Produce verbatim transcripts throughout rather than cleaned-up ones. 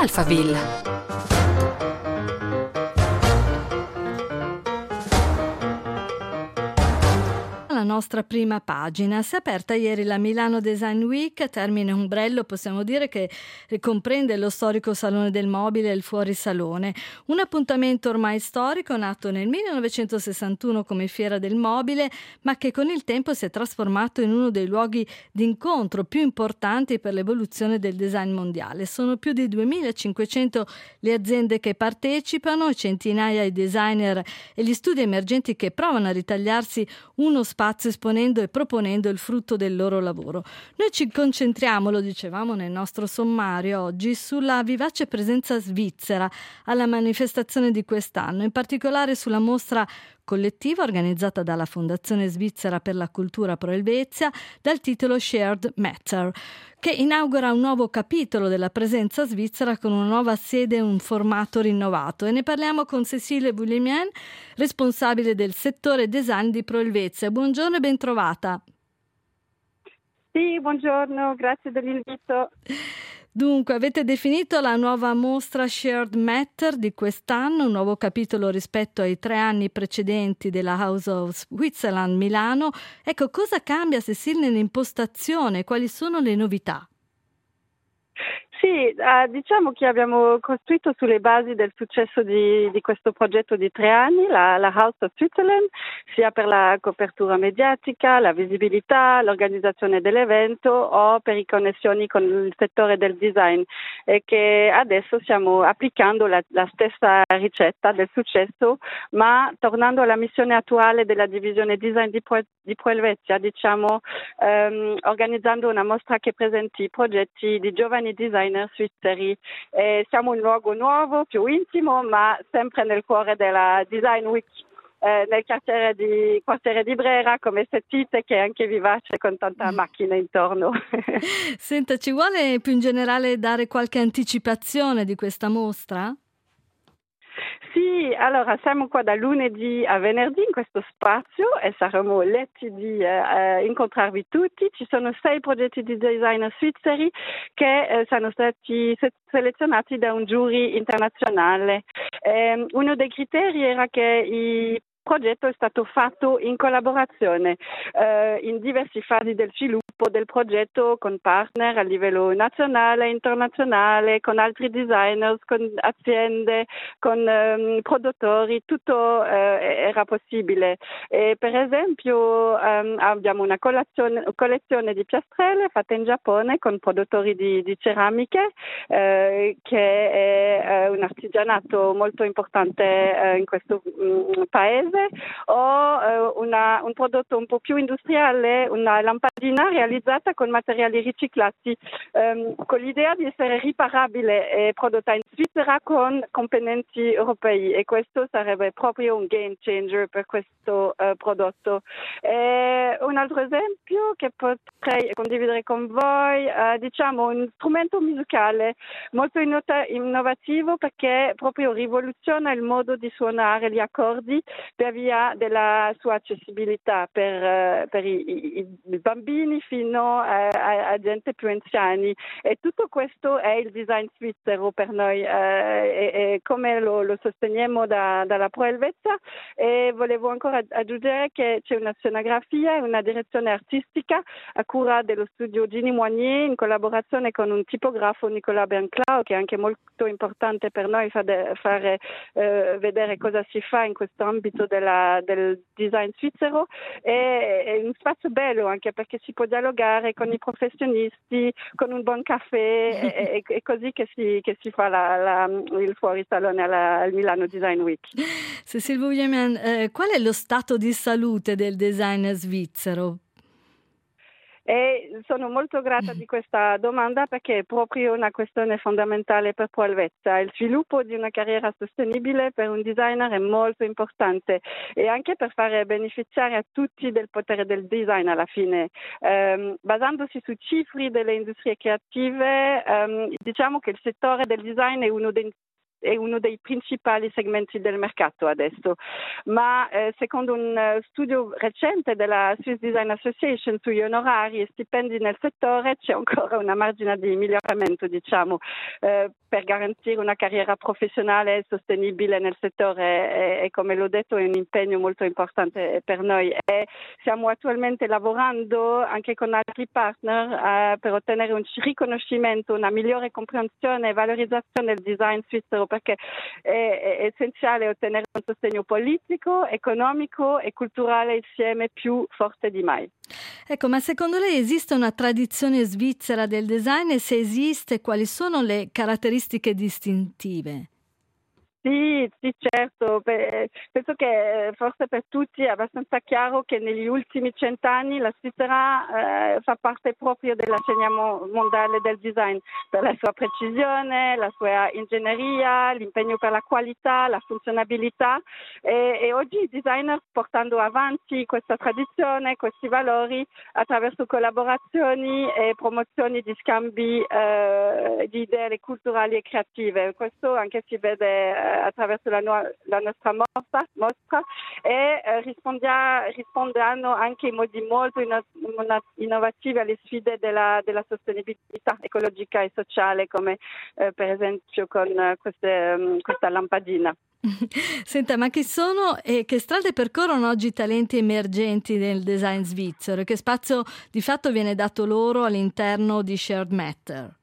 Alphaville. La nostra prima pagina. Si è aperta ieri la Milano Design Week, termine ombrello possiamo dire che comprende lo storico Salone del Mobile e il Fuorisalone, un appuntamento ormai storico nato nel millenovecentosessantuno come Fiera del Mobile, ma che con il tempo si è trasformato in uno dei luoghi di incontro più importanti per l'evoluzione del design mondiale. Sono più di duemilacinquecento le aziende che partecipano, centinaia i designer e gli studi emergenti che provano a ritagliarsi uno spazio esponendo e proponendo il frutto del loro lavoro. Noi ci concentriamo, lo dicevamo nel nostro sommario oggi, sulla vivace presenza svizzera alla manifestazione di quest'anno, in particolare sulla mostra collettiva organizzata dalla Fondazione Svizzera per la Cultura Pro Helvetia dal titolo Shared Matter, che inaugura un nuovo capitolo della presenza svizzera con una nuova sede e un formato rinnovato. E ne parliamo con Cécile Vuillemian, responsabile del settore design di Pro Helvetia. Buongiorno e bentrovata. Sì, buongiorno, grazie dell'invito. Dunque, avete definito la nuova mostra Shared Matter di quest'anno, un nuovo capitolo rispetto ai tre anni precedenti della House of Switzerland Milano. Ecco, cosa cambia, Cécile, nell'impostazione? Quali sono le novità? Sì, eh, diciamo che abbiamo costruito sulle basi del successo di, di questo progetto di tre anni, la, la House of Switzerland, sia per la copertura mediatica, la visibilità, l'organizzazione dell'evento o per i connessioni con il settore del design, e che adesso stiamo applicando la, la stessa ricetta del successo, ma tornando alla missione attuale della divisione design di Pro, di Pro Helvetia, diciamo ehm, organizzando una mostra che presenti progetti di giovani designer svizzeri. Eh, siamo un luogo nuovo, più intimo, ma sempre nel cuore della Design Week, eh, nel quartiere di, quartiere di Brera, come sentite, che è anche vivace con tanta macchina intorno. Senta, ci vuole più in generale dare qualche anticipazione di questa mostra? Sì, allora siamo qua da lunedì a venerdì in questo spazio e saremo letti di eh, incontrarvi tutti. Ci sono sei progetti di designer svizzeri che eh, sono stati se- selezionati da un giury internazionale. Eh, uno dei criteri era che i il progetto è stato fatto in collaborazione eh, in diverse fasi del sviluppo del progetto con partner a livello nazionale, internazionale, con altri designers, con aziende, con ehm, produttori, tutto eh, era possibile. E per esempio ehm, abbiamo una collezione, collezione di piastrelle fatte in Giappone con produttori di, di ceramiche, eh, che è eh, un artigianato molto importante eh, in questo mh, paese. O eh, una, un prodotto un po' più industriale, una lampadina realizzata con materiali riciclati, ehm, con l'idea di essere riparabile e prodotta in Svizzera con componenti europei, e questo sarebbe proprio un game changer per questo eh, prodotto. E un altro esempio che potrei condividere con voi, eh, diciamo un strumento musicale molto innota- innovativo, perché proprio rivoluziona il modo di suonare gli accordi per via della sua accessibilità per, per i, i, i bambini fino a, a, a gente più anziani, e tutto questo è il design svizzero per noi, eh, e, e come lo, lo sosteniamo da, dalla Pro Helvetia. E volevo ancora aggiungere che c'è una scenografia e una direzione artistica a cura dello studio Gini Moignier in collaborazione con un tipografo, Nicolas Benclau, che è anche molto importante per noi fare, fare eh, vedere cosa si fa in questo ambito della, del design svizzero. È, è un spazio bello anche perché si può dialogare con i professionisti, con un buon caffè, è, è così che si, che si fa la, la, il fuorisalone alla, al Milano Design Week. Cécile Vuillemian, eh, qual è lo stato di salute del design svizzero? E sono molto grata di questa domanda, perché è proprio una questione fondamentale per Pro Helvetia. Il sviluppo di una carriera sostenibile per un designer è molto importante, e anche per fare beneficiare a tutti del potere del design alla fine. Um, basandosi su cifre delle industrie creative, um, diciamo che il settore del design è uno dei è uno dei principali segmenti del mercato adesso, ma eh, secondo un uh, studio recente della Swiss Design Association sugli onorari e stipendi nel settore c'è ancora una margine di miglioramento, diciamo, eh, per garantire una carriera professionale sostenibile nel settore e, e come l'ho detto è un impegno molto importante per noi e stiamo attualmente lavorando anche con altri partner eh, per ottenere un riconoscimento, una migliore comprensione e valorizzazione del design svizzero perché è, è essenziale ottenere un sostegno politico, economico e culturale insieme più forte di mai. Ecco, ma secondo lei esiste una tradizione svizzera del design e se esiste quali sono le caratteristiche distintive? Sì, sì, certo. Beh, penso che forse per tutti è abbastanza chiaro che negli ultimi cent'anni la Svizzera eh, fa parte proprio della scena mo- mondiale del design per la sua precisione, la sua ingegneria, l'impegno per la qualità, la funzionabilità e, e oggi i designer portando avanti questa tradizione, questi valori attraverso collaborazioni e promozioni di scambi eh, di idee culturali e creative. Questo anche si vede eh, attraverso la, no- la nostra mostra, mostra e eh, rispondia- risponderanno anche in modi molto inno- innovativi alle sfide della, della sostenibilità ecologica e sociale come eh, per esempio con eh, queste, um, questa lampadina. Senta, ma chi sono e che strade percorrono oggi i talenti emergenti nel design svizzero e che spazio di fatto viene dato loro all'interno di Shared Matter?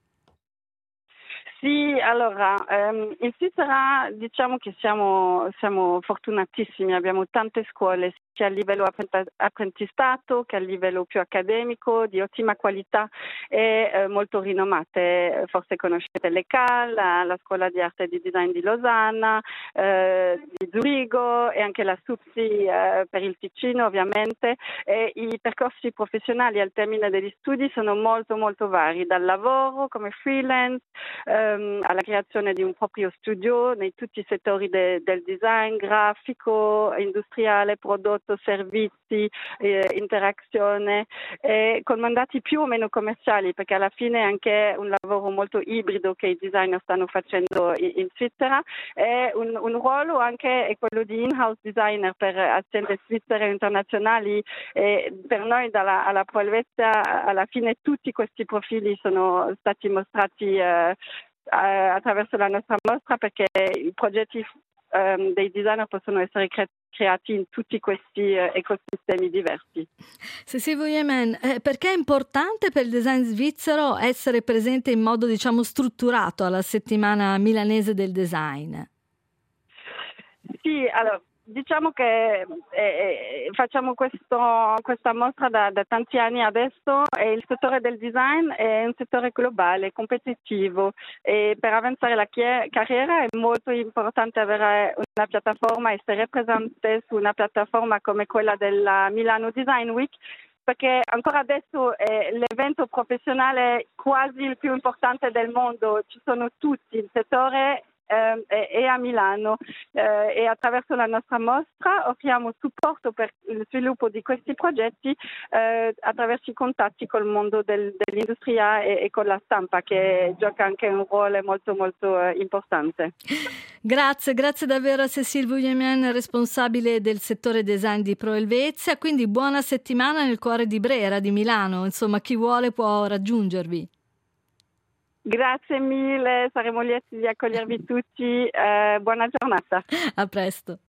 Sì, allora, ehm, in Svizzera diciamo che siamo, siamo fortunatissimi, abbiamo tante scuole sia a livello apprendistato che a livello più accademico, di ottima qualità e eh, molto rinomate. Forse conoscete l'E C A, la, la Scuola di Arte e di Design di Losanna, eh, di Zurigo e anche la SUPSI eh, per il Ticino ovviamente. E i percorsi professionali al termine degli studi sono molto molto vari, dal lavoro come freelance, ehm, alla creazione di un proprio studio nei tutti i settori de- del design, grafico, industriale, prodotto, servizi, eh, interazione, eh, con mandati più o meno commerciali, perché alla fine è anche un lavoro molto ibrido che i designer stanno facendo in, in Svizzera. È un, un ruolo anche è quello di in-house designer per aziende svizzere e internazionali. E per noi dalla alla Helvetia alla fine tutti questi profili sono stati mostrati eh, attraverso la nostra mostra perché i progetti um, dei designer possono essere cre- creati in tutti questi uh, ecosistemi diversi. Cécile Vuillemin, eh, perché è importante per il design svizzero essere presente in modo diciamo strutturato alla settimana milanese del design? Sì, allora diciamo che eh, facciamo questo, questa mostra da, da tanti anni adesso e il settore del design è un settore globale, competitivo e per avanzare la chie- carriera è molto importante avere una piattaforma, essere presente su una piattaforma come quella della Milano Design Week perché ancora adesso è l'evento professionale quasi il più importante del mondo, ci sono tutti, il settore eh, è a Milano eh, e attraverso la nostra mostra offriamo supporto per il sviluppo di questi progetti eh, attraverso i contatti col mondo del, dell'industria e, e con la stampa che gioca anche un ruolo molto molto eh, importante. Grazie, grazie davvero a Cécile Vuillemin, responsabile del settore design di Pro Helvetia, quindi buona settimana nel cuore di Brera, di Milano, insomma chi vuole può raggiungervi. Grazie mille, saremo lieti di accogliervi tutti, eh, buona giornata. A presto.